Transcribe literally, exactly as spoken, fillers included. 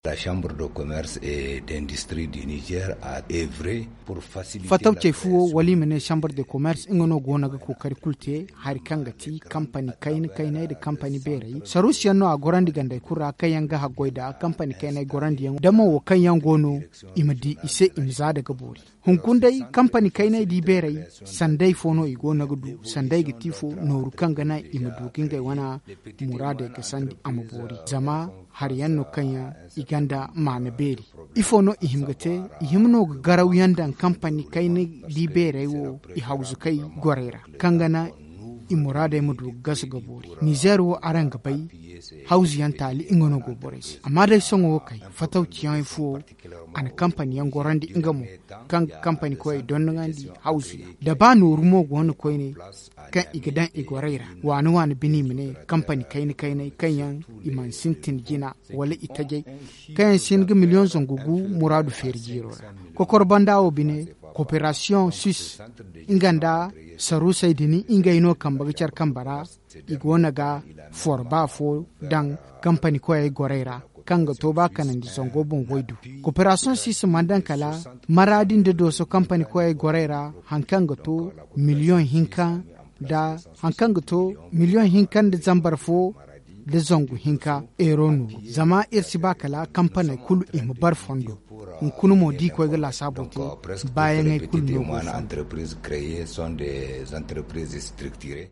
La Chambre de commerce et d'industrie du Niger a œuvré pour faciliter Fataw ce fuwo wali mene Chambre de commerce ingono gona ga kokari kulte har kangati company kain kainai da company berai sarusiyan no a gorandi ganda kura kayan ga hagoida company kainai gorandi yan dama wo kayan gono imadi ise imza daga bori hunkundai company kainai di berai sandai fono igona gudu sandai gitifo noru kangana imadu kinga wana murade ga sandi amabori zama har yanno kanya iganda mana beri ifo no ihimgate ihimno garaw yandan company kayne di bere wo i hausu kai gorera kangana imurade mudu gas gabori niger wo aranga bay hausu yantali ingono gobores amma dai songo kai fataw ciyan fo an company yan gorandi ingamo kan company koy don ngandi hausu da ba no rumo gono koy ne kan igadan igorera wani wani bini mine company kayne kayne kanyan iman sintin gina wala itaje kayan sin ga million zongugu muradu ferjiro ko korbanda o bine coopération suisse inganda saru saidini ingayno kambaga char kambara igona ga forba fo dan company ko ay gorera kanga to ba kanan di songo bon woidu coopération suisse mandan kala maradin de doso company ko ay gorera hankanga to million hinka da hankanga to million hinkan da zambar fo da zongu hinka eronu zama irsi bakala company kulu im bar fondo kunu mo di ko la sabote bayan ay kulu entreprises créées sont des entreprises structurées.